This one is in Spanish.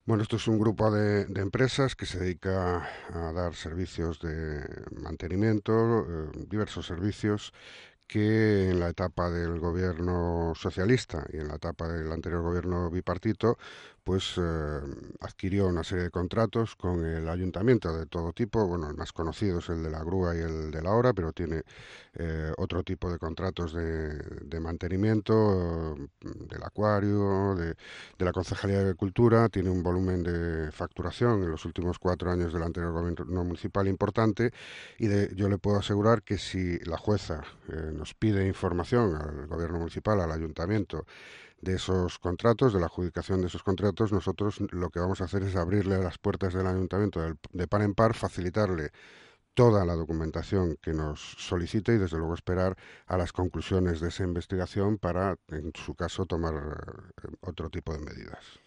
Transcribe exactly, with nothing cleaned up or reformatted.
Bueno, esto es un grupo de, de empresas que se dedica a dar servicios de mantenimiento, eh, diversos servicios que en la etapa del gobierno socialista y en la etapa del anterior gobierno bipartito, pues eh, adquirió una serie de contratos con el ayuntamiento de todo tipo. Bueno, el más conocido es el de la grúa y el de la hora, pero tiene eh, otro tipo de contratos de, de mantenimiento, eh, del acuario, de, de la Concejalía de Agricultura. Tiene un volumen de facturación en los últimos cuatro años del anterior gobierno municipal importante, y de, yo le puedo asegurar que si la jueza eh, nos pide información al gobierno municipal, al ayuntamiento, de esos contratos, de la adjudicación de esos contratos, nosotros lo que vamos a hacer es abrirle las puertas del ayuntamiento del, de par en par, facilitarle toda la documentación que nos solicite y desde luego esperar a las conclusiones de esa investigación para, en su caso, tomar eh, otro tipo de medidas.